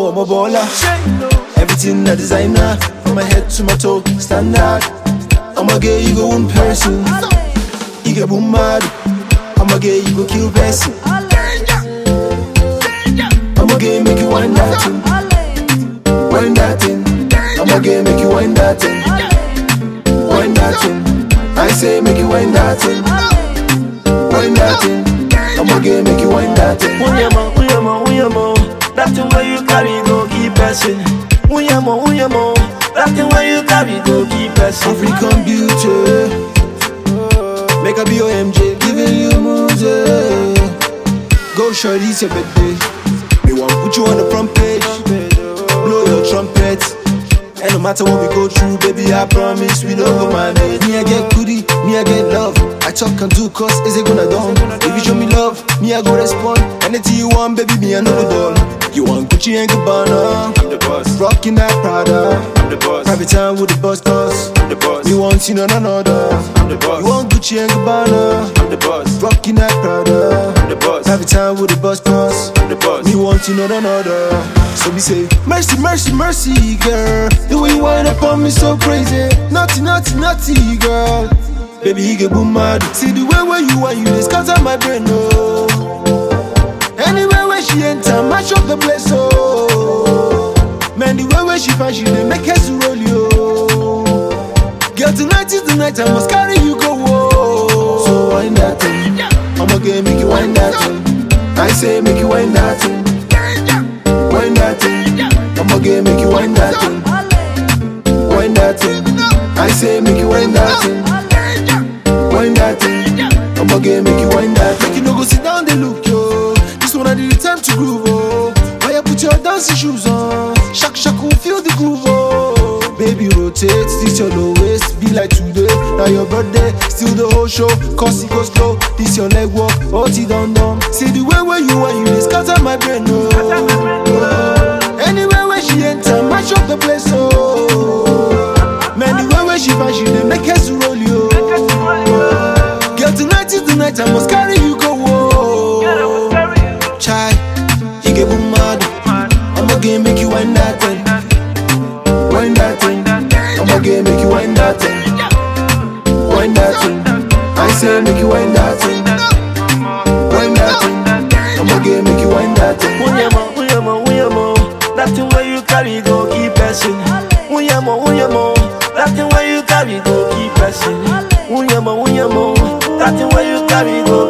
know I'm a baller. Everything I designer, from my head to my toe, standard. I'ma get you go one person. You get boom mad. I'ma get you go kill person. I'ma get make you wind that thing. Wind that thing. I'ma get make you wind that thing. Wind that thing. I say make you wind that thing. Wind that thing. I'ma get make you wind that thing. Uyamo. That thing where you carry go keep pressing. Uyamo. That thing where you carry go keep pressing. African beauty. Make her be your MJ, giving you moves. Go shorty, it's your birthday. Me want put you on the front page. Blow your trumpet. And no matter what we go through, baby, I promise we don't go manage. Me I get goodie, me I get love. I talk and do cause is it gonna done? If you show me love, me I go respond. Anything you want, baby, me I know the doll. You want Gucci and Gabbana, I'm the boss. rockin' that Prada, I'm the boss. private time with the boss cause I'm the boss. me want you none another. I'm the boss. You want Gucci and Gabbana, I'm the boss. rockin' that Prada, I'm the boss. private time with the boss cause I'm the boss. me want you none another. So me say, mercy, mercy, mercy, girl. The way you wind up on me so crazy. Naughty, girl. Baby, you get boom mad. See the way where you are, you just scatter my brain, oh. Anywhere where she enter, mash up the place, oh. Man, the way where she find, she dey make her to roll you, oh. Girl, tonight is the night, I must carry you go, oh. So wind that thing. I'ma get make you wind that thing. I say make you wind that thing. Wind that thing. I'ma get make you wind that thing. Wind that thing. I say make you wind that thing. Wind that thing. I'ma get make you wind that thing. Make you no go sit down, they look yo. This one I need the time to groove oh. Why you put your dancing shoes on? Shak will feel the groove oh. Baby rotate, this your low waist. Be like today, now your birthday. Still the whole show, cause it goes slow. This your leg walk, oti dum dum. See the way where you are, you just scatter my brain oh. Anywhere where she enter, mash up the place oh. Man, the way where she find, she dey make her to roll you oh. Girl, tonight is the night, I must carry you go oh. Chai, you get boom mad. I'ma get make you wind that thing. Wind that thing. I'ma get make you wind that thing. Wind that thing. I say make you wind that thing. Wind that thing. I'ma get make you wind that thing. Uyamo. That thing where you carry go keep pressing. Uyamo. That thing where you carry go keep pressing. Uyamo. That thing where you carry go